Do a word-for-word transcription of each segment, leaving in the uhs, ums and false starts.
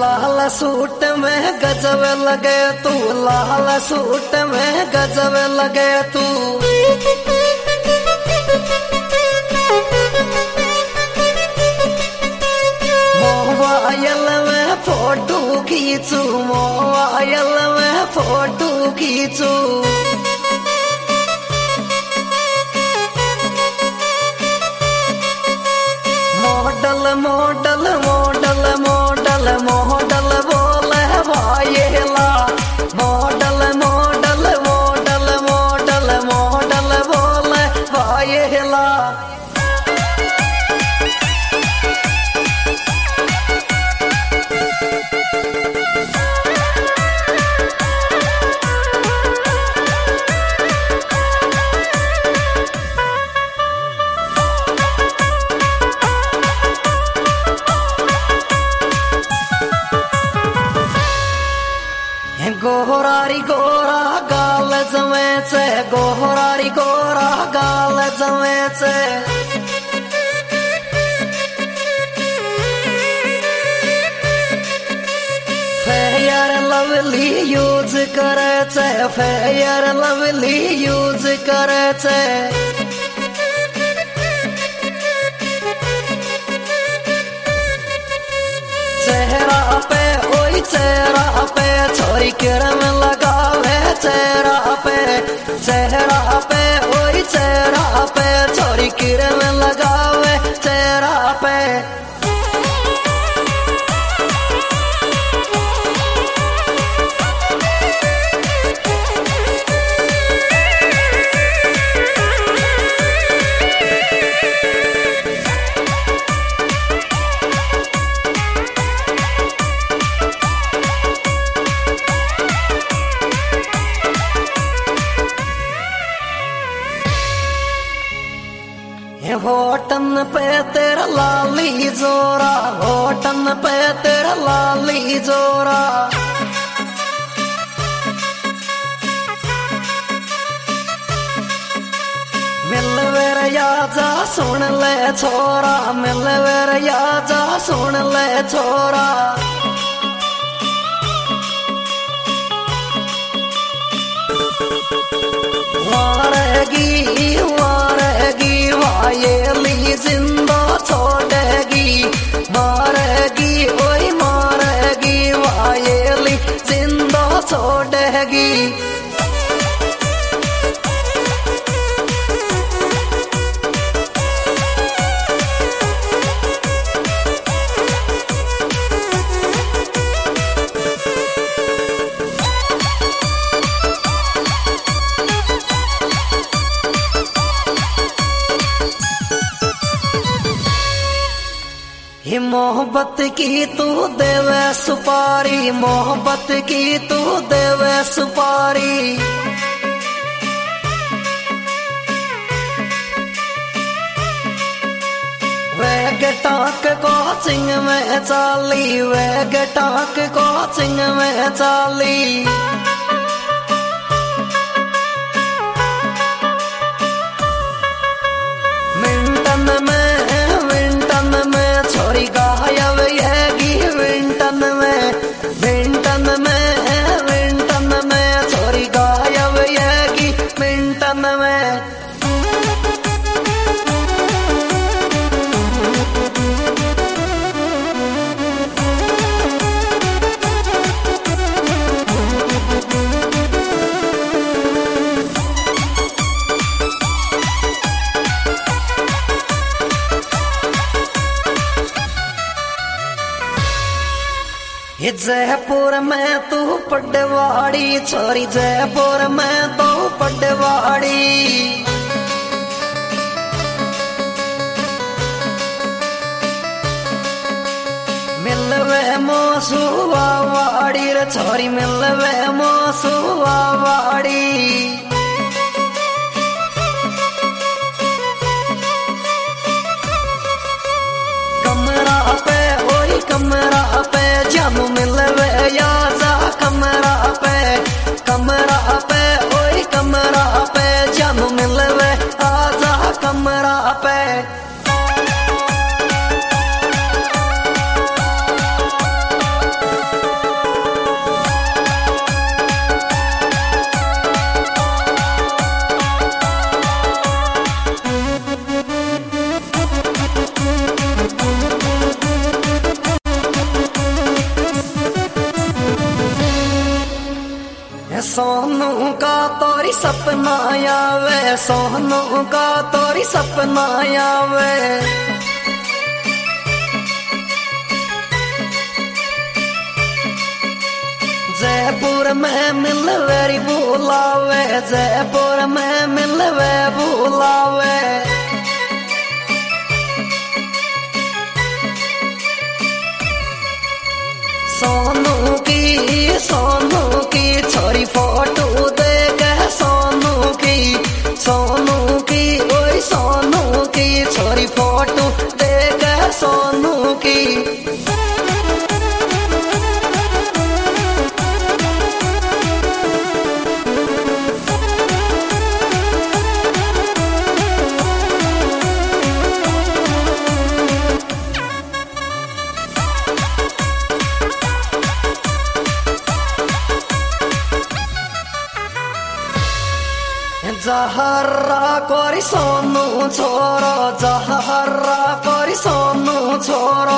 लाल suit में गजब लगे तू, लाल सूट में गजब लगे तू। मोबाइल में फोटो खींचू, मोबाइल में फोटो खींचू। Model model model model model बोले भाईला, model model model model model बोले भाईला। गोरारी गोरा गाल जमे से, गोरारी गोरा गाल जमे से। फेयर लवली यूज करे से, फेयर लवली यूज करे से। चेहरा पे ओई चेहरा पे छोरी किरम लगावे, चेहरा पे चेहरा पे ओई चेहरा पे छोरी किरम लगावे चेहरा पे। होटन पे तेरा लाली जोरा, होटन पे तेरा लाली जोरा। मिलवेर आजा सुन ले छोरा, मिलवेर आजा सुन ले छोरा। मारेगी मारेगी वायली जिंदा छोड़ेगी, मारेगी ओए मारेगी वायली जिंदा छोड़ेगी। ये मोहब्बत की तू देवे सुपारी, मोहब्बत की तू देवे सुपारी। वेग टाक कोचिंग में चाली, वेग टाक कोचिंग में चाली। मिंटन में मिंटन में छोरी गायब येगी, विंटन में विंटन में विंटन में छोरी गायब येगी विंटन में। ये जयपुर में तू पटवाड़ी छोरी, जयपुर में तू पटवाड़ी। मिलवे मोसुआ वाड़ी रे छोरी, मिलवे मोसुआ वाड़ी। कमरा पे ओई कमरा पे जानू मिलवे आजा, कमरा पे कमरा पे ओई कमरा पे जानू मिलवे आजा कमरा पे। सपना आवे, सोनू का तोरी सपना आवे। जयपुर में मिलवेरी बुलावे, जयपुर में मिलवे बुलावे। सोनू की सोनू की छोरी फोटो देख, सोनू की सोनू की ओए सोनू की छोरी फोटो देख, सोनू की। जहरा कोरी सोनू छोरो, जहरा कोरी सोनू छोरो।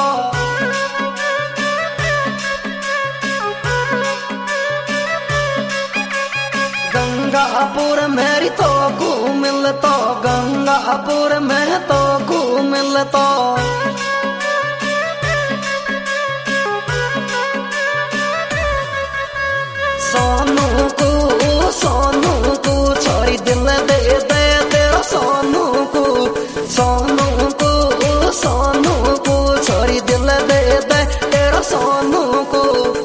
गंगापुर मेरी तो को मिलतो, गंगापुर में तो को मिलतो। सोनू को सोनू को छोरी दिल दे दे तेरा सोनू को, सोनू को सोनू को छोरी दिल दे दे तेरा सोनू को।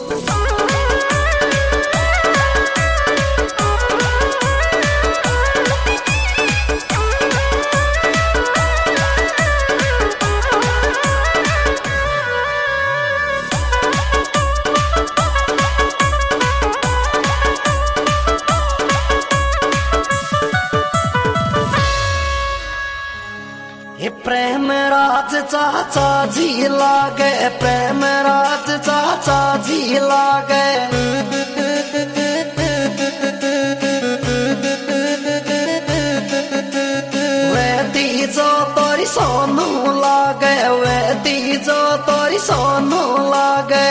प्रेम राज चाचा जी लागे, प्रेम राज चाचा जी लागे। वे तीजो तोरी सोनू लागे, वे तीजो तोरी सोनू लागे।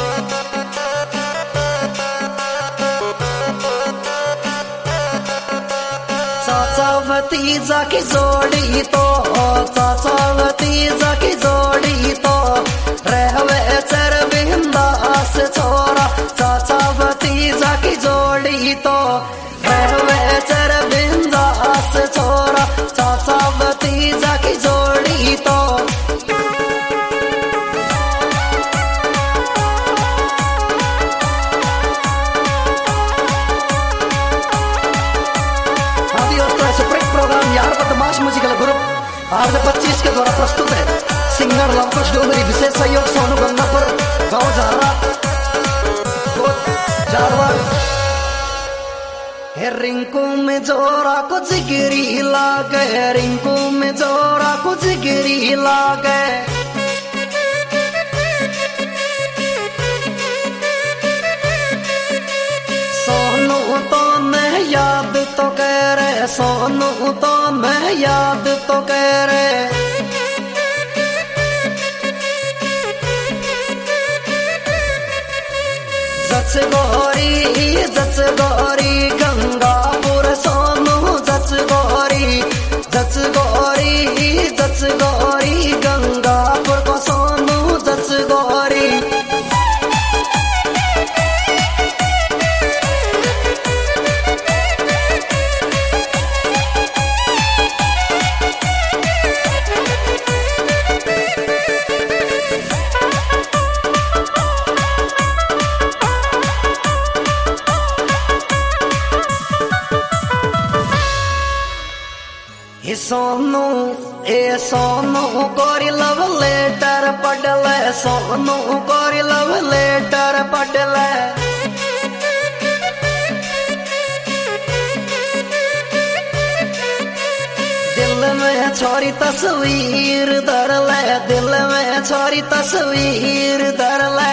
चाचा भतीजा की जोड़ी तो, चाचा भतीजा की जोड़ी तो रहवे चर बिंदास छोरा। चाचा भतीजा की जोड़ी तो रहवे चर बिंदास छोरा, चाचा भतीजा की जोड़ी तो। यार बदमाश म्यूजिकल ग्रुप आर पच्चीस के द्वारा प्रस्तुत है। सिंगर लवकुश डोगरी, विशेष सहयोग सोनू गंगापुर, गाँव जारा जारवाल। रिंकू में जोरा को जिगरी लागे, रिंकू में जोरा को जिगरी लागे। सोनू तो मैं याद तो कह रहे, सोनू तो मैं याद तो कह रहे। जच गौरी जच गौरी गंगापुर सोनू, जच गौरी जच गौरी जच गौरी गंगापुर को सोनू, जच गौरी। सोनू ए सोनू कोरी लव लेटर पढ़ले, सोनू कोरी लव लेटर पढ़ले। दिल में छोरी तस्वीर धर ले, दिल में छोरी तस्वीर धर ले।